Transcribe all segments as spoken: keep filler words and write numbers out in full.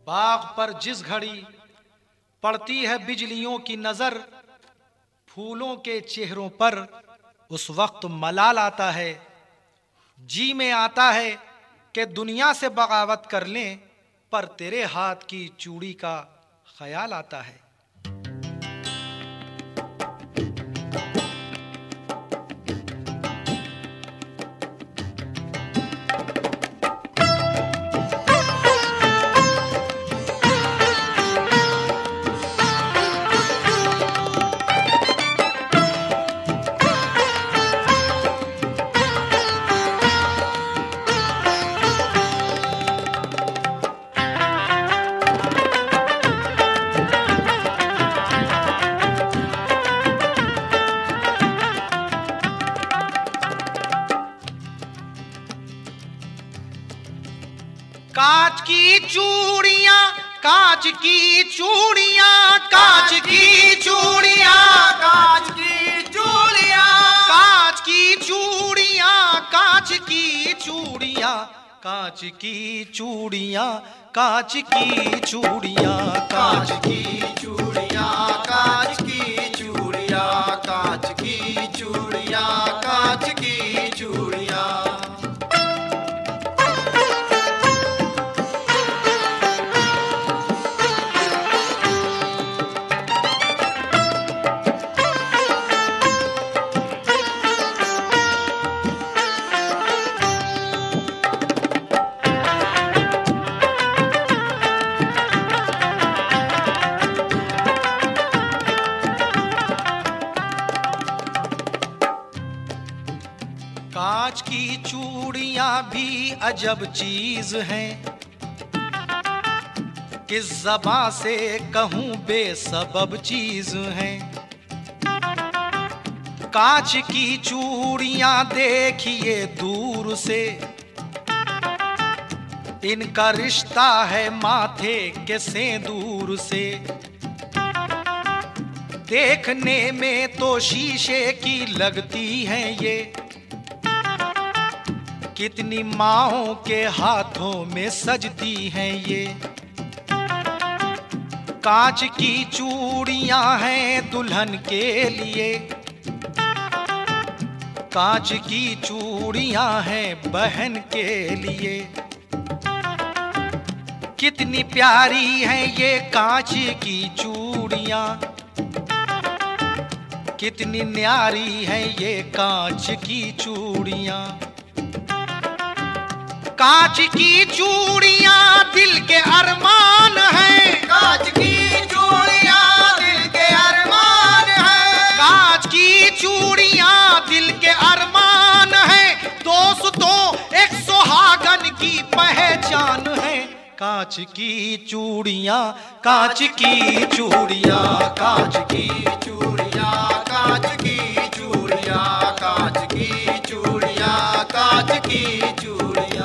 बाग पर जिस घड़ी पड़ती है बिजलियों की नजर, फूलों के चेहरों पर उस वक्त मलाल आता है। जी में आता है कि दुनिया से बगावत कर लें, पर तेरे हाथ की चूड़ी का ख्याल आता है। कांच की चूड़ियां, कांच की चूड़ियां, कांच की चूड़ियां, कांच की चूड़ियां, कांच की चूड़ियां, कांच की चूड़ियां, कांच की चूड़ियां, कांच की चूड़ियां, कांच की चूड़ियां, कांच की चूड़ियां, कांच की चूड़ियां, कांच की चूड़ियां। कांच की चूड़ियां भी अजब चीज हैं, किस ज़बां से कहूं बेसबब चीज हैं। कांच की चूड़ियां देखिए दूर से, इनका रिश्ता है माथे के सिंदूर से। देखने में तो शीशे की लगती हैं ये, कितनी माँओं के हाथों में सजती हैं ये। कांच की चूड़ियां हैं दुल्हन के लिए, कांच की चूड़ियां हैं बहन के लिए। कितनी प्यारी हैं ये कांच की चूड़ियां, कितनी न्यारी हैं ये कांच की चूड़ियां। कांच की चूड़ियां दिल के अरमान हैं, कांच की चूड़ियां दिल के अरमान हैं, कांच की चूड़ियां दिल के अरमान हैं। दोस्तों एक सुहागन की पहचान है। कांच की चूड़ियां, कांच की चूड़ियां, कांच की चूड़ियां, कांच की चूड़ियां, कांच की चूड़ियां, कांच की चूड़ियां।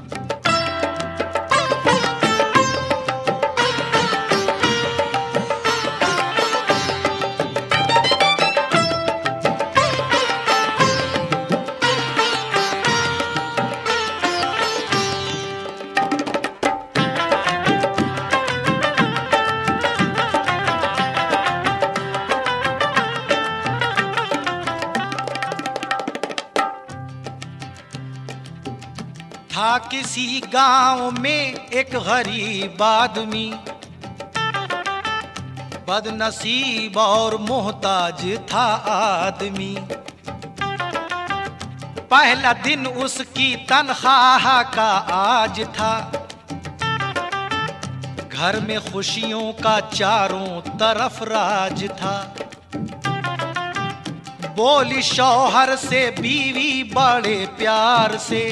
था किसी गांव में एक गरीब आदमी, बदनसीब और मोहताज था आदमी। पहला दिन उसकी तनख्वाह का आज था, घर में खुशियों का चारों तरफ राज था। बोली शौहर से बीवी बड़े प्यार से,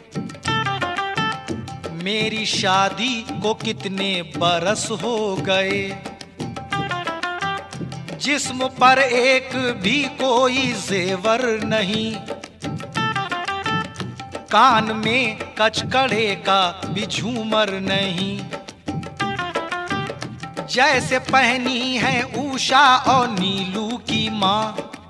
मेरी शादी को कितने बरस हो गए, जिस्म पर एक भी कोई जेवर नहीं, कान में कचकड़े का भी झूमर नहीं। जैसे पहनी है उषा और नीलू की माँ,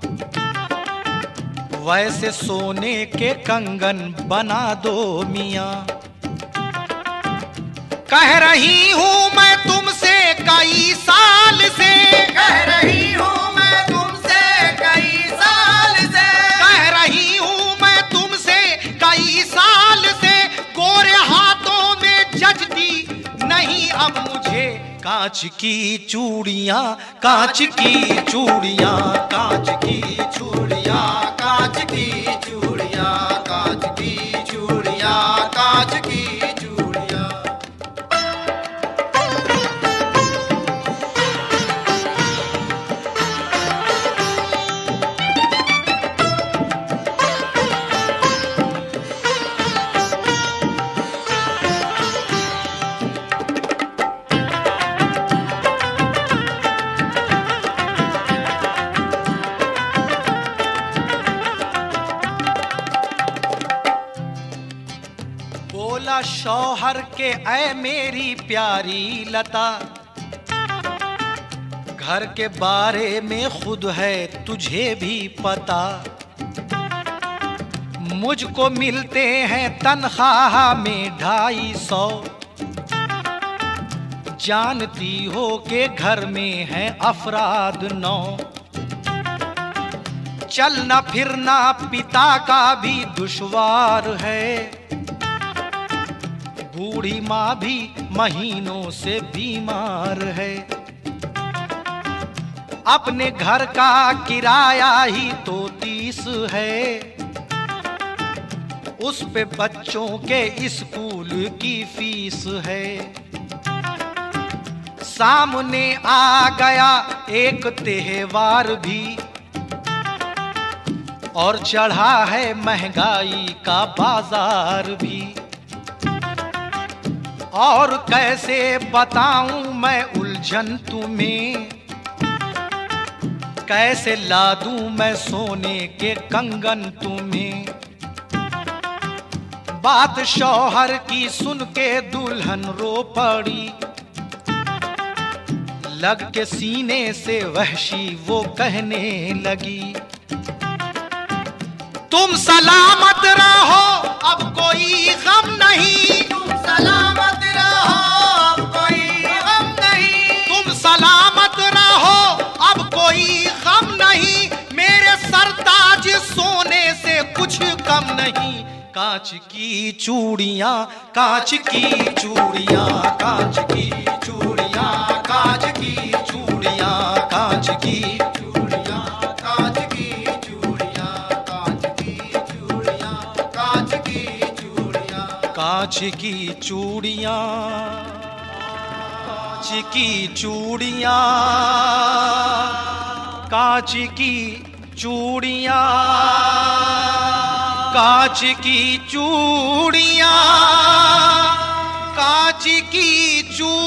वैसे सोने के कंगन बना दो मियाँ। कह रही हूँ अब मुझे कांच की चूड़ियां, कांच की चूड़ियां, कांच की चूड़ियां, कांच की चूड़ियां, कांच की चूड़ियां, कांच की चूड़ियां। बोला शौहर के ऐ मेरी प्यारी लता, घर के बारे में खुद है तुझे भी पता। मुझको मिलते हैं तनख्वाह में ढाई सौ, जानती हो के घर में है अफराद नौ। चलना फिरना पिता का भी दुश्वार है, बूढ़ी माँ भी महीनों से बीमार है। अपने घर का किराया ही तो तीस है, उस पे बच्चों के स्कूल की फीस है। सामने आ गया एक त्योहार भी, और चढ़ा है महंगाई का बाजार भी। और कैसे बताऊं मैं उलझन तुम्हें, कैसे ला दूं मैं सोने के कंगन तुम्हें। बात शौहर की सुन के दुल्हन रो पड़ी, लग के सीने से वहशी वो कहने लगी, तुम सलामत रहो अब कोई गम नहीं, तुम सलामत रहो अब कोई गम नहीं, तुम सलामत रहो अब कोई गम नहीं। मेरे सरताज सोने से कुछ कम नहीं। कांच की चूड़ियां, कांच की चूड़ियां, कांच की चूड़ियां, कांच की चूड़ियां, कांच की चूड़ियां, कांच की चूड़ियां, कांच की चूड़ियां, कांच की चूड़ियां, कांच की चूड़ियां, कांच की चूड़ियां, कांच की चूड़ियां, कांच की चूड़ियां, कांच की चूड़ियां।